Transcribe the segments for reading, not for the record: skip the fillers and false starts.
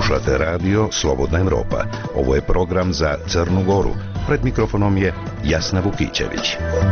Slušate radio Slobodna Evropa. Ovo je program za Crnu Goru. Pred mikrofonom je Jasna Vukićević.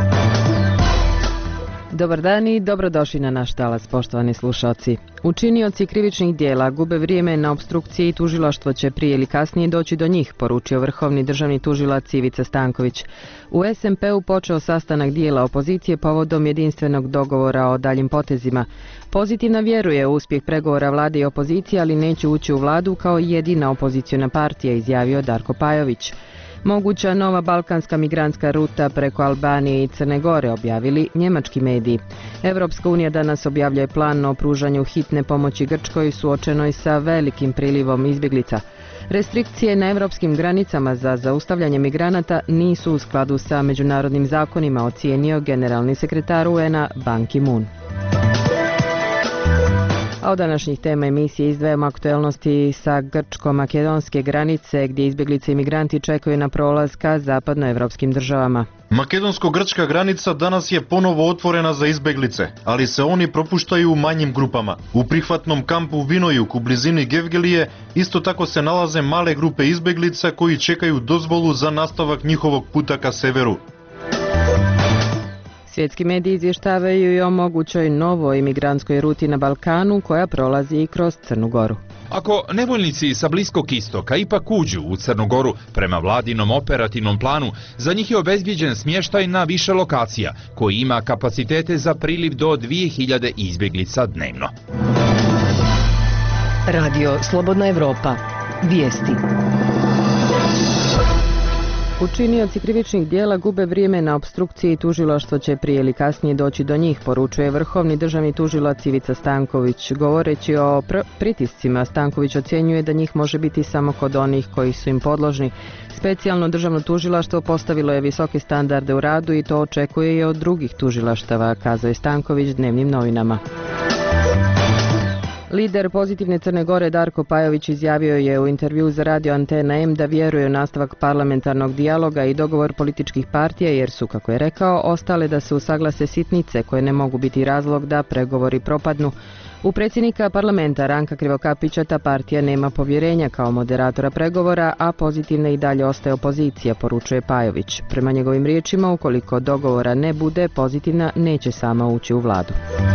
Dobar dan i dobrodošli na naš talas, poštovani slušalci. Učinioci krivičnih dijela gube vrijeme na opstrukcije i tužilaštvo će prije ili kasnije doći do njih, poručio vrhovni državni tužilac Ivica Stanković. U SMP-u počeo sastanak dijela opozicije povodom jedinstvenog dogovora o daljim potezima. Pozitivna vjeruje u uspjeh pregovora vlade i opozicije, ali neće ući u vladu kao jedina opoziciona partija, izjavio Darko Pajović. Moguća nova balkanska migrantska ruta preko Albanije i Crne Gore, objavili njemački mediji. Evropska unija danas objavljuje plan o pružanju hitne pomoći Grčkoj suočenoj sa velikim prilivom izbjeglica. Restrikcije na evropskim granicama za zaustavljanje migranata nisu u skladu sa međunarodnim zakonima, ocijenio generalni sekretar UN-a Ban Ki-moon. A od današnjih tema emisije izdvajamo aktuelnosti sa grčko-makedonske granice, gdje izbjeglice i migranti čekaju na prolaz ka zapadnoevropskim državama. Makedonsko-grčka granica danas je ponovo otvorena za izbjeglice, ali se oni propuštaju u manjim grupama. U prihvatnom kampu Vinojuk u blizini Gevgelije isto tako se nalaze male grupe izbjeglica koji čekaju dozvolu za nastavak njihovog puta ka severu. Svjetski mediji izvještavaju i o mogućoj novoj imigrantskoj ruti na Balkanu koja prolazi i kroz Crnu Goru. Ako nevoljnici sa Bliskog istoka ipak uđu u Crnu Goru, prema vladinom operativnom planu, za njih je obezbijeđen smještaj na više lokacija, koji ima kapacitete za priliv do 2000 izbjeglica dnevno. Radio Slobodna Evropa. Vijesti. Učinioci krivičnih dijela gube vrijeme na opstrukciji i tužilaštvo će prije ili kasnije doći do njih, poručuje vrhovni državni tužilac Ivica Stanković. Govoreći o pritiscima, Stanković ocjenjuje da njih može biti samo kod onih koji su im podložni. Specijalno državno tužilaštvo postavilo je visoke standarde u radu i to očekuje i od drugih tužilaštava, kazao je Stanković dnevnim novinama. Lider Pozitivne Crne Gore Darko Pajović izjavio je u intervju za radio Antena M da vjeruje u nastavak parlamentarnog dijaloga i dogovor političkih partija jer su, kako je rekao, ostale da se usaglase sitnice koje ne mogu biti razlog da pregovori propadnu. U predsjednika parlamenta Ranka Krivokapića ta partija nema povjerenja kao moderatora pregovora, a Pozitivna i dalje ostaje opozicija, poručuje Pajović. Prema njegovim riječima, ukoliko dogovora ne bude, Pozitivna neće sama ući u vladu.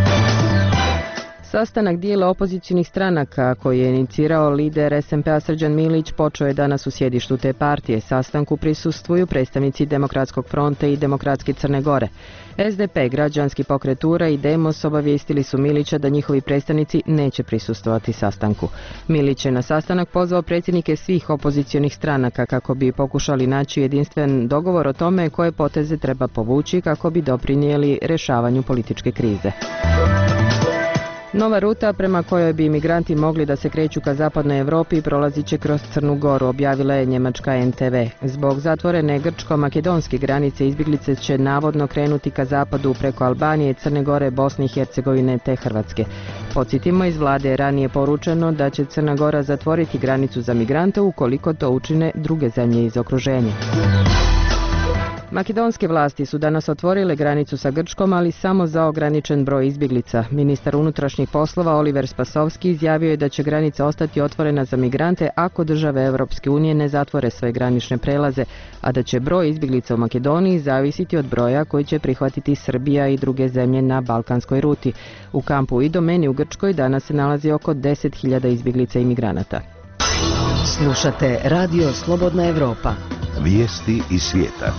Sastanak dijela opozicijnih stranaka koji je inicirao lider SMP-a Srđan Milić počeo je danas u sjedištu te partije. Sastanku prisustvuju predstavnici Demokratskog fronta i Demokratske Crne Gore. SDP, Građanski pokret URA i Demos obavijestili su Milića da njihovi predstavnici neće prisustvovati sastanku. Milić je na sastanak pozvao predsjednike svih opozicionih stranaka kako bi pokušali naći jedinstven dogovor o tome koje poteze treba povući kako bi doprinijeli rješavanju političke krize. Nova ruta prema kojoj bi imigranti mogli da se kreću ka zapadnoj Europi prolazit će kroz Crnu Goru, objavila je njemačka NTV. Zbog zatvorene grčko-makedonske granice izbjeglice će navodno krenuti ka zapadu preko Albanije, Crne Gore, Bosne i Hercegovine te Hrvatske. Podsjetimo, iz vlade je ranije poručeno da će Crna Gora zatvoriti granicu za migrante ukoliko to učine druge zemlje iz okruženja. Makedonske vlasti su danas otvorile granicu sa Grčkom, ali samo za ograničen broj izbjeglica. Ministar unutrašnjih poslova Oliver Spasovski izjavio je da će granica ostati otvorena za migrante ako države Europske unije ne zatvore svoje granične prelaze, a da će broj izbjeglica u Makedoniji zavisiti od broja koji će prihvatiti Srbija i druge zemlje na balkanskoj ruti. U kampu Idomeni u Grčkoj danas se nalazi oko 10.000 izbjeglica i migranata. Slušate Radio Slobodna Evropa. Vijesti iz svijeta.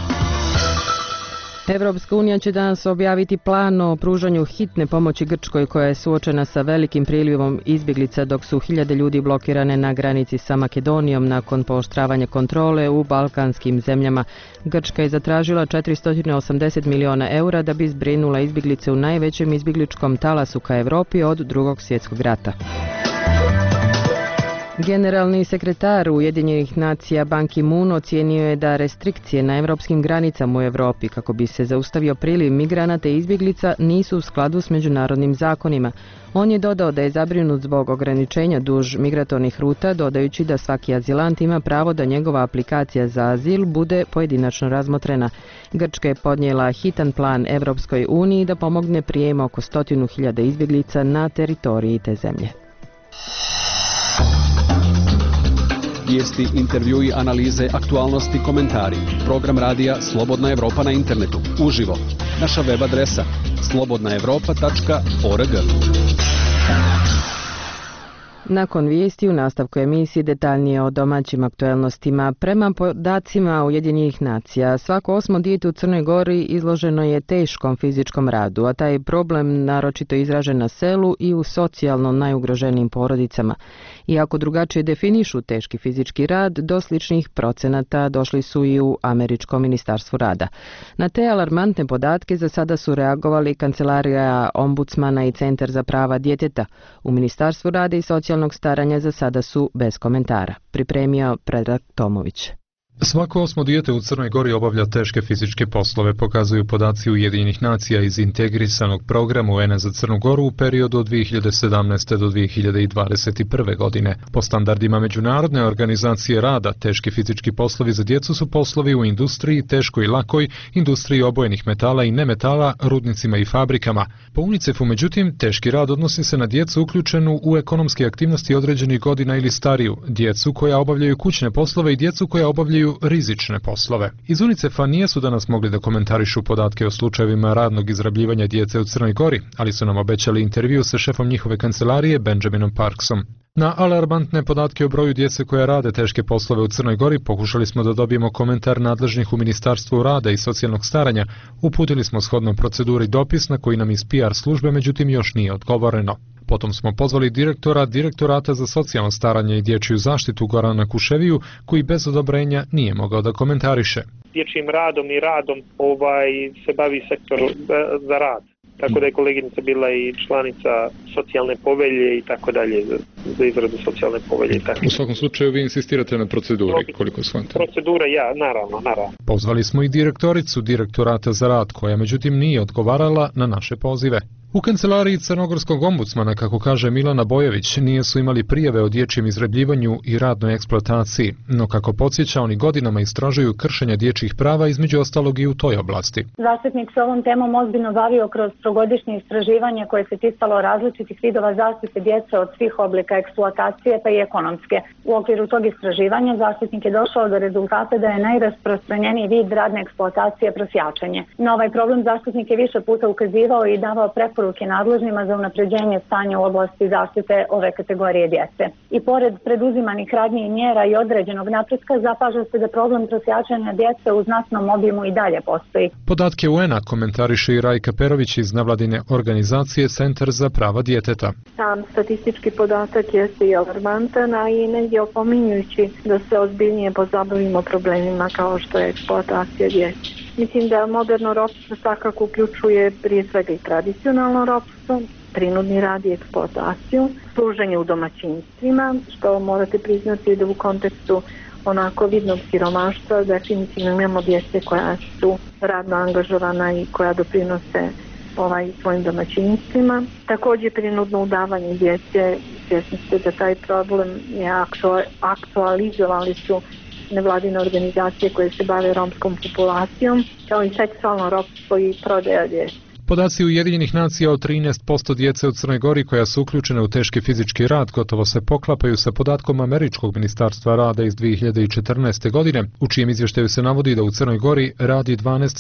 Evropska unija će danas objaviti plan o pružanju hitne pomoći Grčkoj koja je suočena sa velikim prilivom izbjeglica dok su hiljade ljudi blokirane na granici sa Makedonijom nakon pooštravanja kontrole u balkanskim zemljama. Grčka je zatražila 480 milijuna eura da bi zbrinula izbjeglice u najvećem izbjegličkom talasu ka Europi od Drugog svjetskog rata. Generalni sekretar Ujedinjenih nacija Ban Ki-moon ocijenio je da restrikcije na europskim granicama u Europi kako bi se zaustavio priliv migranata i izbjeglica nisu u skladu s međunarodnim zakonima. On je dodao da je zabrinut zbog ograničenja duž migratornih ruta, dodajući da svaki azilant ima pravo da njegova aplikacija za azil bude pojedinačno razmotrena. Grčka je podnijela hitan plan Europskoj uniji da pomogne prijem oko 100.000 izbjeglica na teritoriji te zemlje. Vijesti, intervjui, analize, aktualnosti, komentari. Program radija Slobodna Evropa na internetu. Uživo. Naša web adresa slobodnaevropa.org. Nakon vijesti u nastavku emisije detaljnije o domaćim aktuelnostima. Prema podacima Ujedinjenih nacija, svako 8. dijete u Crnoj Gori izloženo je teškom fizičkom radu, a taj problem naročito izražen na selu i u socijalno najugroženijim porodicama. Iako drugačije definišu teški fizički rad, do sličnih procenata došli su i u Američko ministarstvo rada. Na te alarmantne podatke za sada su reagovali Kancelarija ombudsmana i Centar za prava djeteta. U Ministarstvu rada i socijalnog staranja za sada su bez komentara. Pripremio Predrag Tomović. Svako 8. dijete u Crnoj Gori obavlja teške fizičke poslove, pokazuju podaci Ujedinjenih nacija iz integrisanog programa UN za Crnu Goru u periodu od 2017. do 2021. godine. Po standardima Međunarodne organizacije rada, teški fizički poslovi za djecu su poslovi u industriji, teškoj i lakoj, industriji obojenih metala i nemetala, rudnicima i fabrikama. Po UNICEF-u, međutim, teški rad odnosi se na djecu uključenu u ekonomske aktivnosti određenih godina ili stariju, djecu koja obavljaju kućne poslove i djecu koja obavljaju rizične poslove. Iz UNICEF-a nisu danas mogli da komentarišu podatke o slučajevima radnog izrabljivanja djece u Crnoj Gori, ali su nam obećali intervju sa šefom njihove kancelarije Benjaminom Parksom. Na alarmantne podatke o broju djece koja rade teške poslove u Crnoj Gori pokušali smo da dobijemo komentar nadležnih u Ministarstvu rada i socijalnog staranja. Uputili smo shodno proceduri dopis na koji nam iz PR službe, međutim još nije odgovoreno. Potom smo pozvali Direktorata za socijalno staranje i dječju zaštitu Gorana Kuševiju, koji bez odobrenja nije mogao da komentariše. Dječjim radom i radom se bavi sektor za rad. Tako da je koleginica bila i članica socijalne povelje i tako dalje, za izradu socijalne povelje. U svakom slučaju vi insistirate na proceduri, koliko shvatam. Procedura, naravno. Pozvali smo i direktoricu Direktorata za rad, koja međutim nije odgovarala na naše pozive. U kancelariji crnogorskog ombudsmana, kako kaže Milana Bojević, nisu imali prijave o dječjem izrabljivanju i radnoj eksploataciji, no kako podsjeća, oni godinama istražuju kršenja dječjih prava, između ostalog i u toj oblasti. Zaštitnik se ovom temom ozbiljno bavio kroz trogodišnje istraživanje koje se ticalo različitih vidova zaštite djece od svih oblika eksploatacije pa i ekonomske. U okviru tog istraživanja zaštitnik je došao do rezultata da je najrasprostranjeniji vid radne eksploatacije prosjačenje. Na ovaj problem zaštitnik je više puta ukazivao i davao preporuke nadležnima za unapređenje stanja u oblasti zaštite ove kategorije djece. I pored preduzimanih radnji i mjera i određenog napretka, zapaža se da problem prosjačenja djece u znatnom obimu i dalje postoji. Podatke UN-a komentariše i Rajka Perović iz nevladine organizacije Centar za prava djeteta. Sam statistički podatak jeste i alarmantan, a i negdje opominjujući da se ozbiljnije pozabavimo problemima kao što je eksploatacija djece. Mislim da moderno ropstvo svakako uključuje prije svega i tradicionalno ropstvo, prinudni rad i eksploataciju, služenje u domaćinstvima, što morate priznati da u kontekstu onako vidnog siromaštva definitivno imamo djece koja su radno angažovana i koja doprinose svojim domaćinstvima. Također prinudno udavanje djece, svjesni ste da taj problem je aktualizovali su nevladine organizacije koje se bave romskom populacijom, kao i seksualno ropstvo i prodaja djece. Podaci Ujedinjenih nacija o 13% djece u Crnoj Gori koja su uključene u teški fizički rad gotovo se poklapaju sa podatkom Američkog ministarstva rada iz 2014. godine, u čijem izvještaju se navodi da u Crnoj Gori radi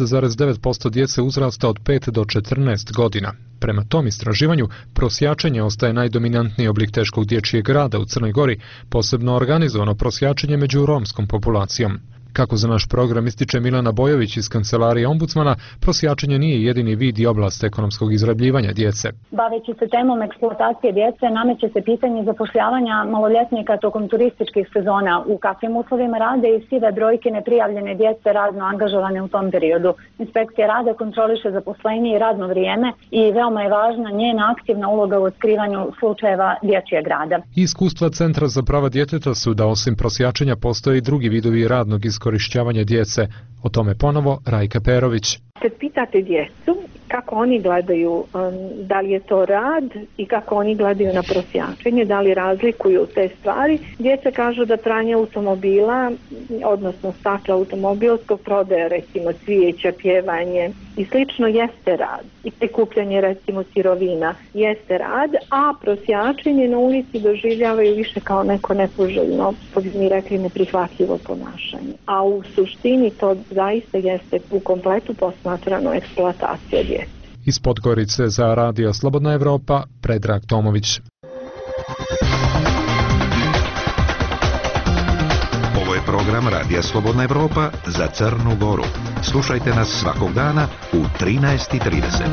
12,9% djece uzrasta od 5 do 14 godina. Prema tom istraživanju, prosjačenje ostaje najdominantniji oblik teškog dječjeg rada u Crnoj Gori, posebno organizovano prosjačenje među romskom populacijom. Kako za naš program ističe Milana Bojović iz kancelarije ombudsmana, prosjačenje nije jedini vid i oblast ekonomskog izrabljivanja djece. Baveći se temom eksploatacije djece, nameće se pitanje zapošljavanja maloljetnika tokom turističkih sezona, u kakvim uslovima rade i sive brojke neprijavljene djece radno angažovane u tom periodu. Inspekcija rada kontroliše zaposlenje i radno vrijeme i veoma je važna njena aktivna uloga u otkrivanju slučajeva dječjeg rada. Iskustva Centra za prava djeteta su da osim prosjačenja postoje i drugi vidovi radnog iskorištavanja djece. O tome ponovo Rajka Perović. Kad pitate djecu kako oni gledaju, da li je to rad i kako oni gledaju na prosjačenje, da li razlikuju te stvari, djeca kažu da pranje automobila, odnosno stakla automobilskog, prodaje recimo cvijeća, pjevanje, i slično jeste rad. I prikupljanje recimo sirovina jeste rad, a prosjačenje na ulici doživljavaju više kao neko nepoželjno, što bi mi rekli neprihvatljivo ponašanje. A u suštini to zaista jeste u kompletu posmatrano eksploatacija djece. Iz Podgorice za Radio Slobodna Evropa, Predrag Tomović. Ovo je program Radija Slobodna Evropa za Crnu Goru. Slušajte nas svakog dana u 13:30.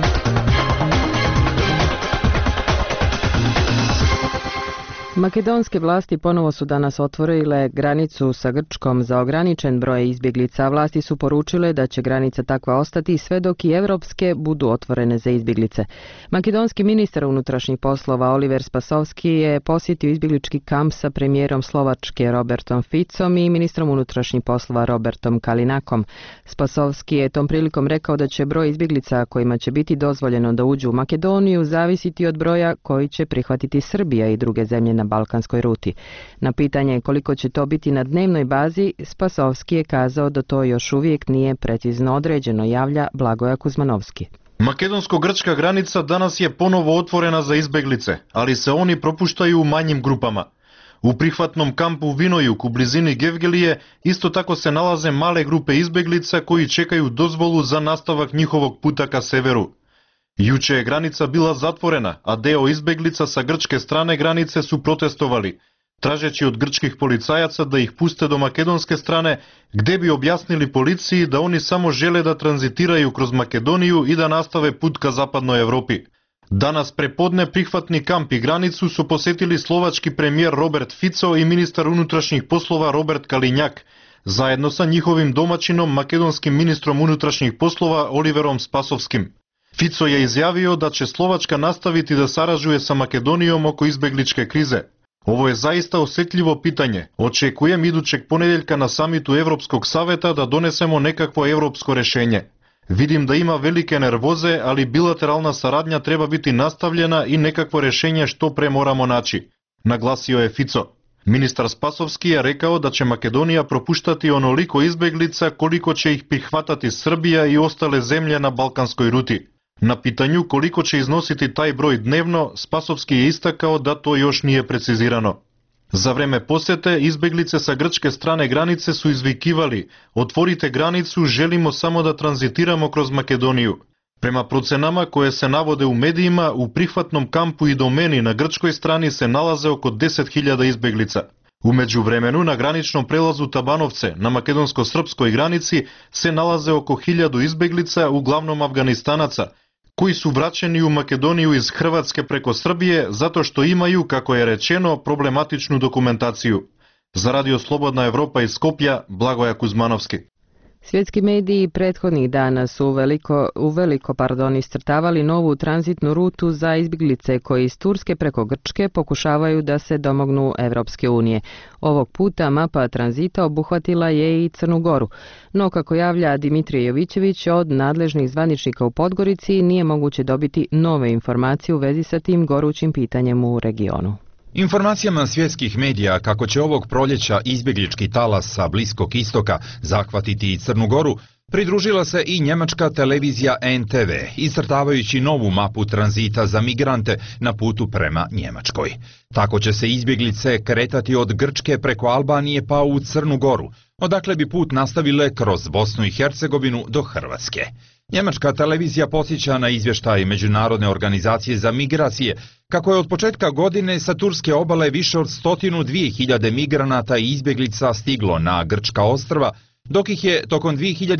Makedonske vlasti ponovo su danas otvorile granicu sa Grčkom za ograničen broj izbjeglica. Vlasti su poručile da će granica takva ostati sve dok i evropske budu otvorene za izbjeglice. Makedonski ministar unutrašnjih poslova Oliver Spasovski je posjetio izbjeglički kamp sa premijerom Slovačke Robertom Ficom i ministrom unutrašnjih poslova Robertom Kalinakom. Spasovski je tom prilikom rekao da će broj izbjeglica kojima će biti dozvoljeno da uđu u Makedoniju zavisiti od broja koji će prihvatiti Srbija i druge zemlje na balkanskoj ruti. Na pitanje koliko će to biti na dnevnoj bazi, Spasovski je kazao da to još uvijek nije precizno određeno, javlja Blagoja Kuzmanovski. Makedonsko-grčka granica danas je ponovo otvorena za izbeglice, ali se oni propuštaju u manjim grupama. U prihvatnom kampu Vinojuk u blizini Gevgelije isto tako se nalaze male grupe izbeglica koji čekaju dozvolu za nastavak njihovog puta ka severu. Juče je granica bila zatvorena, a deo izbeglica sa grčke strane granice su protestovali, tražeći od grčkih policajaca da ih puste do makedonske strane, gde bi objasnili policiji da oni samo žele da tranzitiraju kroz Makedoniju i da nastave put ka zapadnoj Evropi. Danas prepodne prihvatni kamp i granicu su posjetili slovački premijer Robert Fico i ministar unutrašnjih poslova Robert Kalinjak, zajedno sa njihovim domaćinom makedonskim ministrom unutrašnjih poslova Oliverom Spasovskim. Fico je izjavio da će Slovačka nastaviti da sarađuje sa Makedonijom oko izbegličke krize. Ovo je zaista osjetljivo pitanje. Očekujem idućeg ponedjeljka na samitu Evropskog saveta da donesemo nekakvo evropsko rješenje. Vidim da ima velike nervoze, ali bilateralna saradnja treba biti nastavljena i nekakvo rješenje što pre moramo naći, naglasio je Fico. Ministar Spasovski je rekao da će Makedonija propuštati onoliko izbeglica koliko će ih prihvatati Srbija i ostale zemlje na balkanskoj ruti. Na pitanju koliko će iznositi taj broj dnevno, Spasovski je istakao da to još nije precizirano. Za vreme posjete, izbeglice sa grčke strane granice su izvikivali: otvorite granicu, želimo samo da tranzitiramo kroz Makedoniju. Prema procenama koje se navode u medijima, u prihvatnom kampu i domeni na grčkoj strani se nalaze oko 10.000 izbeglica. U međuvremenu na graničnom prelazu Tabanovce na makedonsko-srpskoj granici se nalaze oko 1000 izbeglica, uglavnom Afganistanaca, koji su vraćeni u Makedoniju iz Hrvatske preko Srbije zato što imaju, kako je rečeno, problematičnu dokumentaciju. Za Radio Slobodna Evropa iz Skopja, Blagoja Kuzmanovski. Svjetski mediji prethodnih dana su uveliko iscrtavali novu tranzitnu rutu za izbjeglice koji iz Turske preko Grčke pokušavaju da se domognu Evropske unije. Ovog puta mapa tranzita obuhvatila je i Crnu Goru. No, kako javlja Dimitrije Jovićević, od nadležnih zvaničnika u Podgorici nije moguće dobiti nove informacije u vezi sa tim gorućim pitanjem u regionu. Informacijama svjetskih medija kako će ovog proljeća izbjeglički talas sa Bliskog istoka zahvatiti i Crnu Goru, pridružila se i njemačka televizija NTV, iscrtavajući novu mapu tranzita za migrante na putu prema Njemačkoj. Tako će se izbjeglice kretati od Grčke preko Albanije pa u Crnu Goru, odakle bi put nastavile kroz Bosnu i Hercegovinu do Hrvatske. Njemačka televizija podsjeća na izvještaj Međunarodne organizacije za migracije kako je od početka godine sa turske obale više od 102.000 migranata i izbjeglica stiglo na grčka ostrva, dok ih je tokom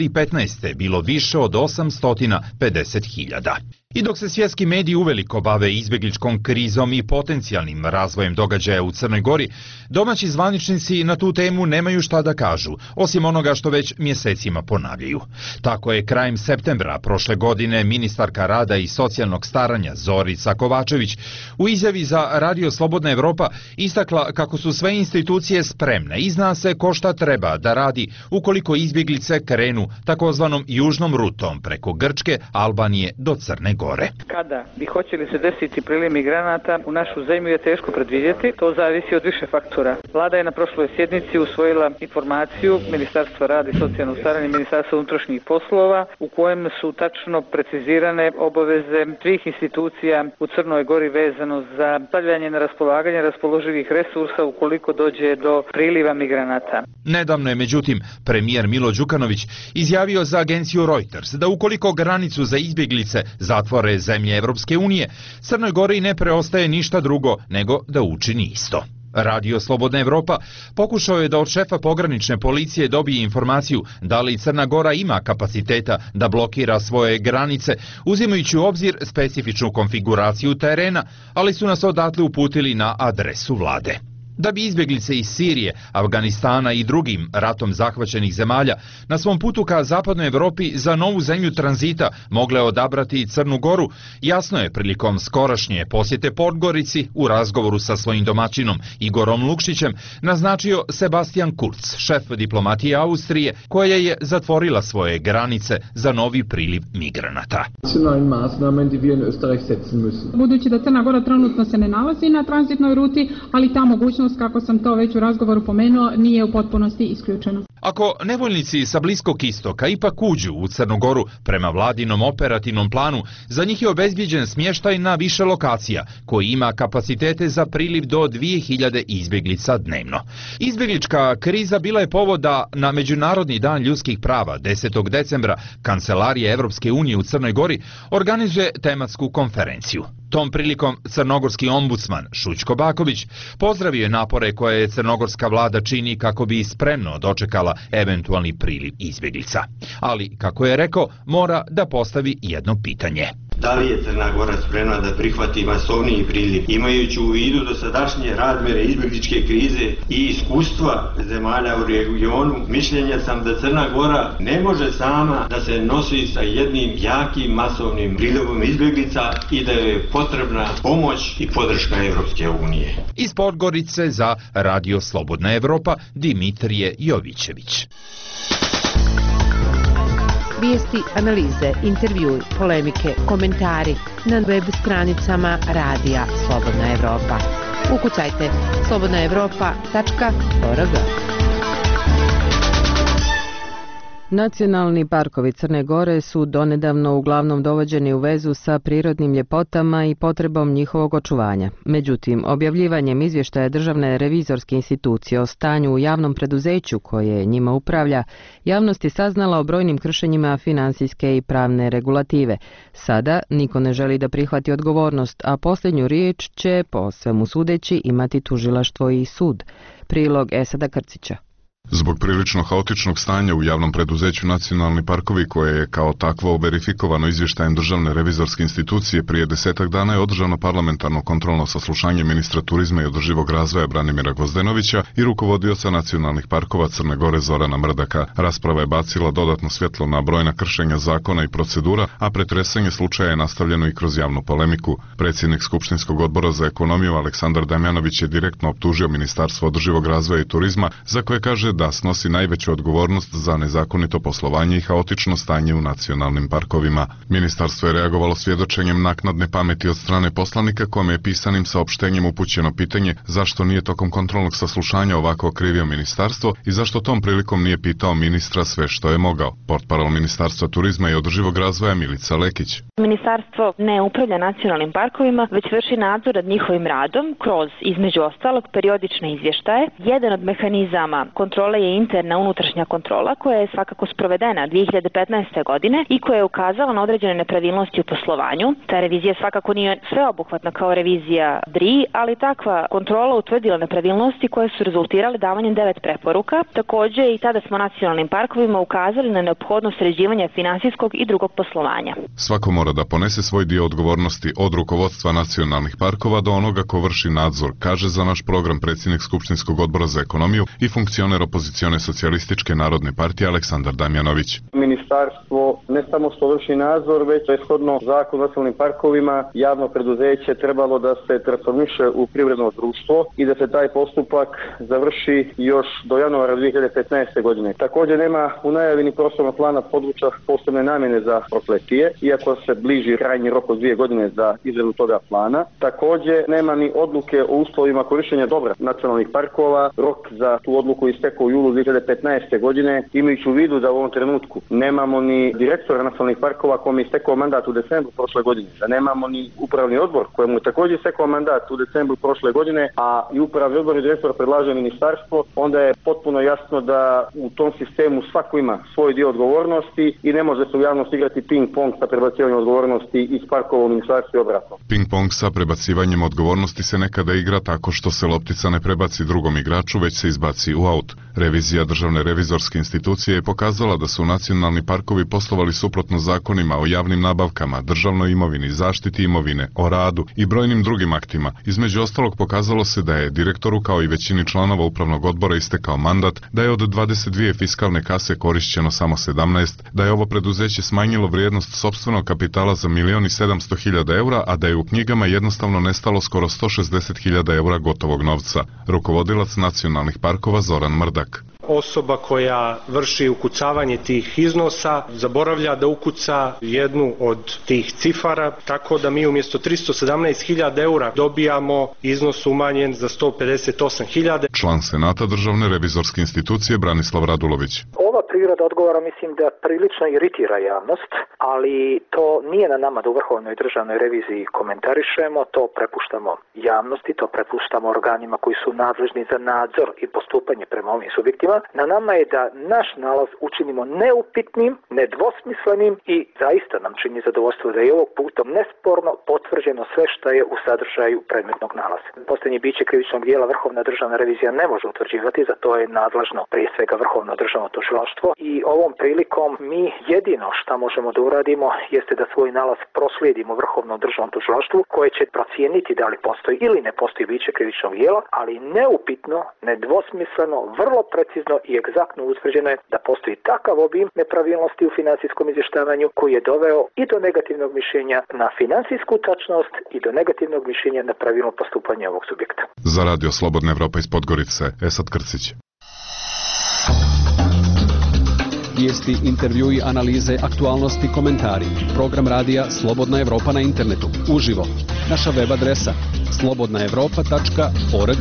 2015. bilo više od 850.000. I dok se svjetski mediji uveliko bave izbjegličkom krizom i potencijalnim razvojem događaja u Crnoj Gori, domaći zvaničnici na tu temu nemaju šta da kažu, osim onoga što već mjesecima ponavljaju. Tako je krajem septembra prošle godine ministarka rada i socijalnog staranja Zorica Kovačević u izjavi za Radio Slobodna Evropa istakla kako su sve institucije spremne i zna se ko šta treba da radi ukoliko izbjeglice krenu takozvanom južnom rutom preko Grčke, Albanije do Crne Gore. Gore. Kada i hoće li se desiti priliv migranata u našu zemlju je teško predvidjeti, to zavisi od više faktora. Vlada je na prošloj sjednici usvojila informaciju Ministarstva rada i socijalnog staranja i Ministarstva unutrašnjih poslova u kojem su tačno precizirane obaveze svih institucija u Crnoj Gori vezano za stavljanje na raspolaganje raspoloživih resursa ukoliko dođe do priliva migranata. Nedavno je, međutim, premijer Milo Đukanović izjavio za agenciju Reuters da ukoliko granicu za izbjeglice zatvore zemlje Evropske unije, Crnoj Gori ne preostaje ništa drugo nego da učini isto. Radio Slobodna Evropa pokušao je da od šefa pogranične policije dobije informaciju da li Crna Gora ima kapaciteta da blokira svoje granice, uzimajući u obzir specifičnu konfiguraciju terena, ali su nas odatle uputili na adresu vlade. Da bi izbjeglice iz Sirije, Afganistana i drugim ratom zahvaćenih zemalja na svom putu ka zapadnoj Evropi za novu zemlju tranzita mogle odabrati Crnu Goru, jasno je prilikom skorašnje posjete Podgorici u razgovoru sa svojim domaćinom Igorom Lukšićem naznačio Sebastian Kurz, šef diplomatije Austrije, koja je zatvorila svoje granice za novi priliv migranata. Budući da Crna Gora trenutno se ne nalazi na tranzitnoj ruti, ali ta mogućnost, kako sam to već u razgovoru pomenuo, nije u potpunosti isključeno. Ako nevoljnici sa Bliskog istoka ipak uđu u Crnu Goru prema vladinom operativnom planu, za njih je obezbijeđen smještaj na više lokacija, koji ima kapacitete za priliv do 2000 izbjeglica dnevno. Izbjeglička kriza bila je povod da na Međunarodni dan ljudskih prava 10. decembra Kancelarija Evropske unije u Crnoj Gori organizuje tematsku konferenciju. Tom prilikom crnogorski ombudsman Šućko Baković pozdravio je napore koje je crnogorska vlada čini kako bi spremno dočekala eventualni priliv izbjeglica. Ali, kako je rekao, mora da postavi jedno pitanje. Da li je Crna Gora spremna da prihvati masovniji priliv? Imajući u vidu dosadašnje razmjere izbjegličke krize i iskustva zemalja u regionu, mišljenja sam da Crna Gora ne može sama da se nosi sa jednim jakim masovnim prilivom izbjeglica i da je potrebna pomoć i podrška Evropske unije. Iz Podgorice za Radio Slobodna Evropa Dimitrije Jovićević. Vijesti, analize, intervjui, polemike, komentari na web stranicama Radija Slobodna Evropa. Ukucajte slobodnaevropa.org. Nacionalni parkovi Crne Gore su donedavno uglavnom dovođeni u vezu sa prirodnim ljepotama i potrebom njihovog očuvanja. Međutim, objavljivanjem izvještaja Državne revizorske institucije o stanju u javnom preduzeću koje njima upravlja, javnost je saznala o brojnim kršenjima financijske i pravne regulative. Sada niko ne želi da prihvati odgovornost, a posljednju riječ će, po svemu sudeći, imati tužilaštvo i sud. Prilog Esada Krcića. Zbog prilično haotičnog stanja u javnom preduzeću Nacionalni parkovi, koje je kao takvo verifikovano izvještajem Državne revizorske institucije, prije 10 dana je održano parlamentarno kontrolno saslušanje ministra turizma i održivog razvoja Branimira Gvozdenovića i rukovodioca Nacionalnih parkova Crne Gore Zorana Mrdaka. Rasprava je bacila dodatno svjetlo na brojna kršenja zakona i procedura, a pretresanje slučaja je nastavljeno i kroz javnu polemiku. Predsjednik Skupštinskog odbora za ekonomiju Aleksandar Damjanović je direktno optužio Ministarstvo održivog razvoja i turizma, za koje kaže da snosi najveću odgovornost za nezakonito poslovanje i haotično stanje u nacionalnim parkovima. Ministarstvo je reagovalo svjedočenjem naknadne pameti od strane poslanika, kome je pisanim saopštenjem upućeno pitanje zašto nije tokom kontrolnog saslušanja ovako okrivio ministarstvo i zašto tom prilikom nije pitao ministra sve što je mogao. Portparol Ministarstva turizma i održivog razvoja Milica Lekić. Ministarstvo ne upravlja nacionalnim parkovima, već vrši nadzor nad njihovim radom kroz, između ostalog, periodične izvještaje. Jedan od mehanizama kontrole je interna unutrašnja kontrola, koja je svakako sprovedena 2015. godine i koja je ukazala na određene nepravilnosti u poslovanju. Ta revizija svakako nije sveobuhvatna kao revizija DRI, ali takva kontrola utvrdila nepravilnosti koje su rezultirale davanjem 9 preporuka. Također i tada smo nacionalnim parkovima ukazali na neophodnost sređivanja finansijskog i drugog poslovanja. Svako mora da ponese svoj dio odgovornosti, od rukovodstva nacionalnih parkova do onoga ko vrši nadzor, kaže za naš program predsjednik Skupštinskog odbora za ekonomiju i funkcioner opozicione socijalističke narodne partije Aleksandar Damjanović. Ministarstvo ne samo što vrši nadzor, već je shodno Zakonu o nacionalnim parkovima javno preduzeće trebalo da se transformiše u privredno društvo i da se taj postupak završi još do januara 2015. godine. Također nema u najavi ni prostornog plana područja posebne namjene za Prokletije, iako se bliži krajnji rok od 2 godine za izradu toga plana. Također nema ni odluke o uslovima korištenja dobra nacionalnih parkova. Rok za tu odluku istekao u julu 2015. godine, imajući u vidu da u ovom trenutku nemamo ni direktora nacionalnih parkova kome je istekao mandat u decembru prošle godine, da nemamo ni upravni odbor kojemu je također istekao mandat u decembru prošle godine, a i upravni odbor i direktor predlaže ministarstvo, onda je potpuno jasno da u tom sistemu svako ima svoj dio odgovornosti i ne može se u javnosti igrati ping-pong sa prebacivanjem odgovornosti iz parkova u ministarstvo i obratno. Ping-pong sa prebacivanjem odgovornosti se nekada igra tako što se loptica ne prebaci drugom igraču, već se izbaci u aut. Revizija Državne revizorske institucije je pokazala da su nacionalni parkovi poslovali suprotno zakonima o javnim nabavkama, državnoj imovini, zaštiti imovine, o radu i brojnim drugim aktima. Između ostalog pokazalo se da je direktoru kao i većini članova upravnog odbora istekao mandat, da je od 22 fiskalne kase korišćeno samo 17, da je ovo preduzeće smanjilo vrijednost sopstvenog kapitala za 1.700.000 eura, a da je u knjigama jednostavno nestalo skoro 160.000 eura gotovog novca. Rukovodilac nacionalnih parkova Zoran Mrdak. Osoba koja vrši ukucavanje tih iznosa zaboravlja da ukuca jednu od tih cifara, tako da mi umjesto 317.000 eura dobijamo iznos umanjen za 158.000. Član Senata Državne revizorske institucije Branislav Radulović. Ova priroda odgovora mislim da prilično iritira javnost, ali to nije na nama da u Vrhovnoj državnoj reviziji komentarišemo, to prepuštamo javnosti, to prepuštamo organima koji su nadležni za nadzor i postupanje prema ovim subjektima. Na nama je da naš nalaz učinimo neupitnim, nedvosmislenim i zaista nam čini zadovoljstvo da je ovog putom nesporno potvrđeno sve što je u sadržaju predmetnog nalaza. Postojanje biće krivičnog dijela Vrhovna državna revizija ne može utvrđivati, za to je nadležno prije svega Vrhovno državno tužilaštvo i ovom prilikom mi jedino što možemo da uradimo jeste da svoj nalaz proslijedimo Vrhovnom državnom tužilaštvu koje će procijeniti da li postoji ili ne postoji biće krivičnog dijela, ali neupitno, nedvosmisleno, vrlo precizno i egzaktno utvrđeno je da postoji takav obim nepravilnosti u financijskom izvještavanju koji je doveo i do negativnog mišljenja na financijsku tačnost i do negativnog mišljenja na pravilno postupanje ovog subjekta. Za Radio Slobodna Evropa iz Podgorice, Esad Krcić. Vijesti, intervjui, analize, aktualnosti, komentari. Program radija Slobodna Evropa na internetu. Uživo. Naša web adresa slobodnaevropa.org.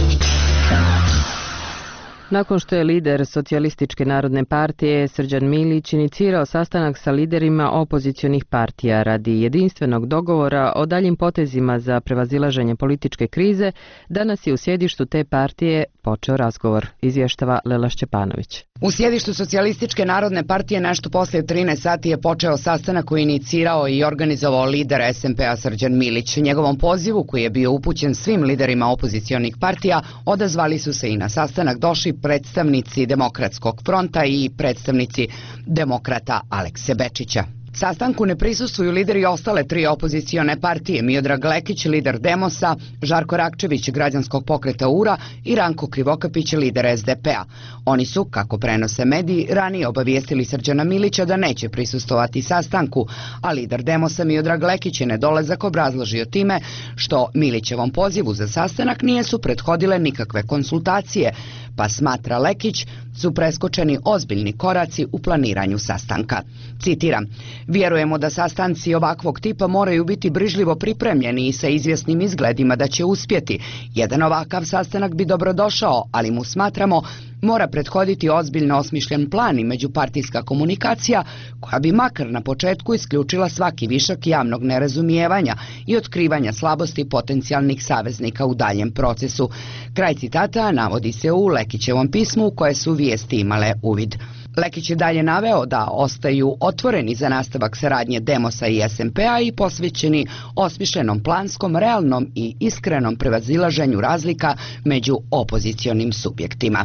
Nakon što je lider Socijalističke narodne partije Srđan Milić inicirao sastanak sa liderima opozicionih partija radi jedinstvenog dogovora o daljim potezima za prevazilaženje političke krize, danas je u sjedištu te partije počeo razgovor, izvještava Lela Šćepanović. U sjedištu Socijalističke narodne partije nešto poslije 13 sati je počeo sastanak koji je inicirao i organizovao lider SMP-a Srđan Milić. Njegovom pozivu, koji je bio upućen svim liderima opozicionih partija, odazvali su se i na sastanak došli predstavnici Demokratskog fronta i predstavnici demokrata Alekse Bečića. Sastanku ne prisustvuju lideri ostale 3 opozicione partije, Miodrag Lekić, lider Demosa, Žarko Rakčević, građanskog pokreta URA i Ranko Krivokapić, lider SDP-a. Oni su, kako prenose mediji, ranije obavijestili Srđana Milića da neće prisustvovati sastanku, a lider Demosa Miodrag Lekić je nedolazak obrazložio time što Milićevom pozivu za sastanak nije su prethodile nikakve konsultacije, pa smatra Lekić su preskočeni ozbiljni koraci u planiranju sastanka. Citiram: "Vjerujemo da sastanci ovakvog tipa moraju biti brižljivo pripremljeni i sa izvjesnim izgledima da će uspjeti. Jedan ovakav sastanak bi dobrodošao, ali mu smatramo mora prethoditi ozbiljno osmišljen plan i međupartijska komunikacija koja bi makar na početku isključila svaki višak javnog nerazumijevanja i otkrivanja slabosti potencijalnih saveznika u daljem procesu." Kraj citata navodi se u Lekićevom pismu u koje su vijesti imale uvid. Lekić je dalje naveo da ostaju otvoreni za nastavak saradnje Demosa i SMP-a i posvećeni osmišljenom planskom, realnom i iskrenom prevazilaženju razlika među opozicionim subjektima.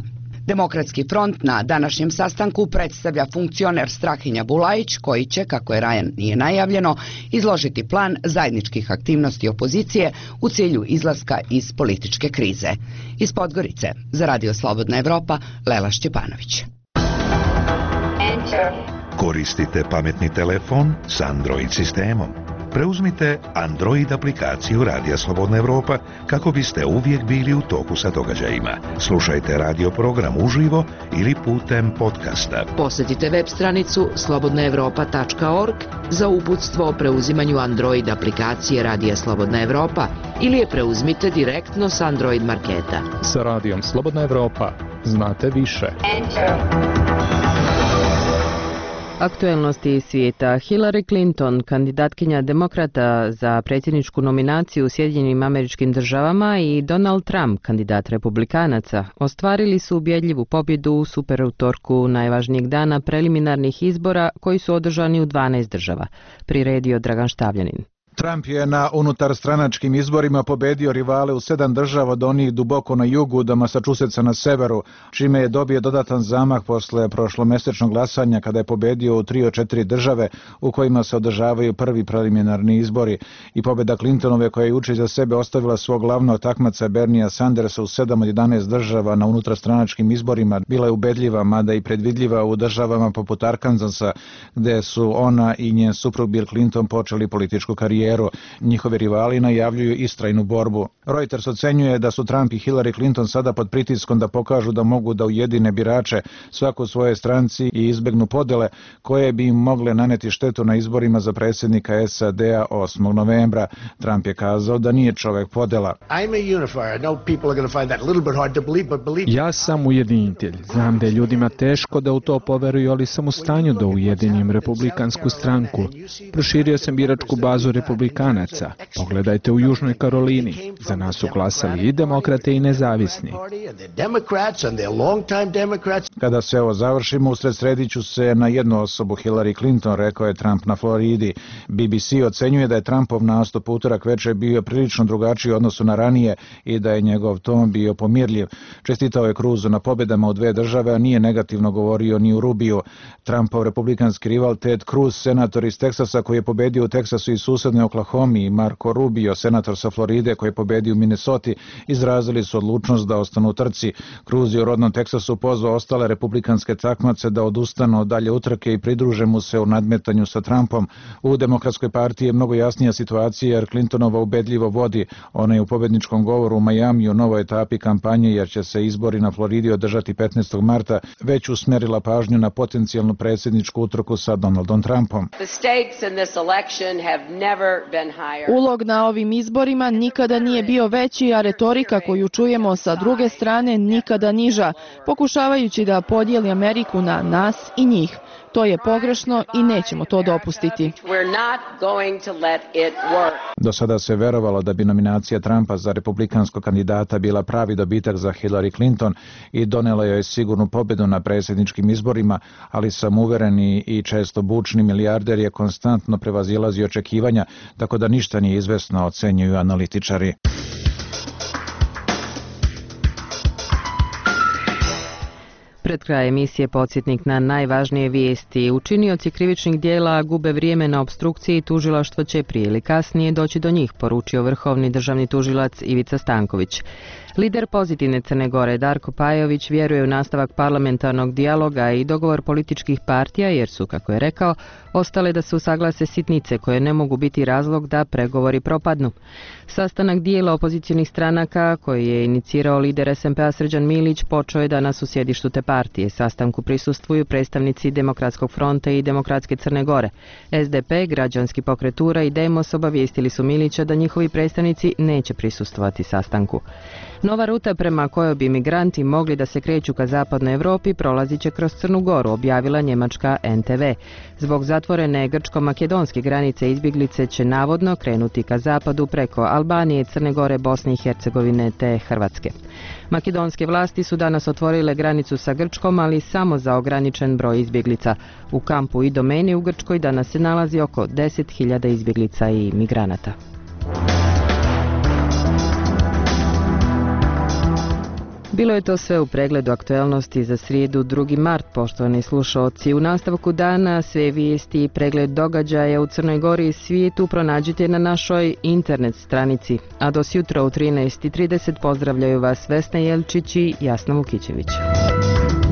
Demokratski front na današnjem sastanku predstavlja funkcioner Strahinja Bulajić, koji će, kako je ranije najavljeno, izložiti plan zajedničkih aktivnosti opozicije u cilju izlaska iz političke krize. Iz Podgorice, za Radio Slobodna Evropa, Lela Šćepanović. Koristite pametni telefon s Android sistemom. Preuzmite Android aplikaciju Radija Slobodna Evropa kako biste uvijek bili u toku sa događajima. Slušajte radio program uživo ili putem podcasta. Posjetite web stranicu slobodnaevropa.org za uputstvo o preuzimanju Android aplikacije Radija Slobodna Evropa ili je preuzmite direktno s Android marketa. Sa Radijom Slobodna Evropa znate više. Aktuelnosti svijeta. Hillary Clinton, kandidatkinja demokrata za predsjedničku nominaciju u Sjedinjenim Američkim Državama, i Donald Trump, kandidat republikanaca, ostvarili su ubjedljivu pobjedu u superutorku najvažnijeg dana preliminarnih izbora koji su održani u 12 država. Priredio Dragan Štavljanin. Trump je na unutarstranačkim izborima pobedio rivale u 7 država, od onih duboko na jugu do Massachusettsa na severu, čime je dobio dodatan zamah posle prošlomesečnog glasanja kada je pobedio u 3 od 4 države u kojima se održavaju prvi preliminarni izbori. I pobjeda Clintonove, koja je juče za sebe ostavila svog glavnog takmaca Bernia Sandersa u 7 od 11 država na unutarstranačkim izborima, bila je ubedljiva, mada i predvidljiva u državama poput Arkansasa, gde su ona i njen suprug Bill Clinton počeli političku karijeru. Njihovi rivali najavljuju istrajnu borbu. Reuters ocenjuje da su Trump i Hillary Clinton sada pod pritiskom da pokažu da mogu da ujedine birače svako u svojoj stranci i izbegnu podele koje bi im mogle naneti štetu na izborima za predsjednika SAD-a 8. novembra. Trump je kazao da nije čovek podela. Ja sam ujedinitelj. Znam da je ljudima teško da u to poveruju, ali sam u stanju da ujedinim republikansku stranku. Proširio sam biračku bazu republikanaca. Pogledajte u Južnoj Karolini. Za nas su glasali i demokrate i nezavisni. Kada se ovo završimo, usredsrediću se na jednu osobu, Hillary Clinton, rekao je Trump na Floridi. BBC ocenjuje da je Trumpov nastup utorak večer bio prilično drugačiji u odnosu na ranije i da je njegov ton bio pomirljiv. Čestitao je Cruzu na pobjedama u 2 države, a nije negativno govorio ni u Rubiju. Trumpov republikanski rival Ted Cruz, senator iz Teksasa koji je pobedio u Teksasu i susednoj Oklahomi, i Marco Rubio, senator sa Floride koji je pobedio u Minnesoti, izrazili su odlučnost da ostanu u trci. Cruz je u rodnom Teksasu pozvao ostale republikanske takmace da odustanu od dalje utrke i pridruže mu se u nadmetanju sa Trumpom. U Demokratskoj partiji je mnogo jasnija situacija jer Clintonova ubedljivo vodi. Ona je u pobedničkom govoru u Majamiju u novoj etapi kampanje, jer će se izbori na Floridi održati 15. marta, već usmjerila pažnju na potencijalnu predsjedničku utrku sa Donaldom Trumpom. Ulog na ovim izborima nikada nije bio veći, a retorika koju čujemo sa druge strane nikada niža, pokušavajući da podijeli Ameriku na nas i njih. To je pogrešno i nećemo to dopustiti. Do sada se verovalo da bi nominacija Trumpa za republikanskog kandidata bila pravi dobitak za Hillary Clinton i donela joj sigurnu pobjedu na predsjedničkim izborima, ali samouvereni i često bučni milijarder je konstantno prevazilazio očekivanja, tako da ništa nije izvesno, ocenjuju analitičari. Pred kraj emisije podsjetnik na najvažnije vijesti. Učinioci krivičnih dijela gube vrijeme na opstrukciji, tužilaštvo će prije ili kasnije doći do njih, poručio vrhovni državni tužilac Ivica Stanković. Lider pozitivne Crne Gore Darko Pajović vjeruje u nastavak parlamentarnog dijaloga i dogovor političkih partija jer su, kako je rekao, ostale da se usaglase sitnice koje ne mogu biti razlog da pregovori propadnu. Sastanak dijela opozicionih stranaka koji je inicirao lider SMP-a Srđan Milić počeo je danas u sjedištu te partije. Sastanku prisustvuju predstavnici Demokratskog fronta i Demokratske Crne Gore. SDP, Građanski pokret Ura i Demos obavijestili su Milića da njihovi predstavnici neće prisustvovati sastanku. Nova ruta prema kojoj bi migranti mogli da se kreću ka zapadnoj Europi prolazit će kroz Crnu Goru, objavila njemačka NTV. Zbog zatvorene grčko-makedonske granice izbjeglice će navodno krenuti ka zapadu preko Albanije, Crne Gore, Bosne i Hercegovine te Hrvatske. Makedonske vlasti su danas otvorile granicu sa Grčkom, ali samo za ograničen broj izbjeglica. U kampu i domeni u Grčkoj danas se nalazi oko 10.000 izbjeglica i migranata. Bilo je to sve u pregledu aktuelnosti za srijedu 2. mart, poštovani slušaoci. U nastavku dana sve vijesti i pregled događaja u Crnoj Gori i svijetu pronađite na našoj internet stranici. A do sutra u 13:30 pozdravljaju vas Vesna Jelčić i Jasna Vukićević.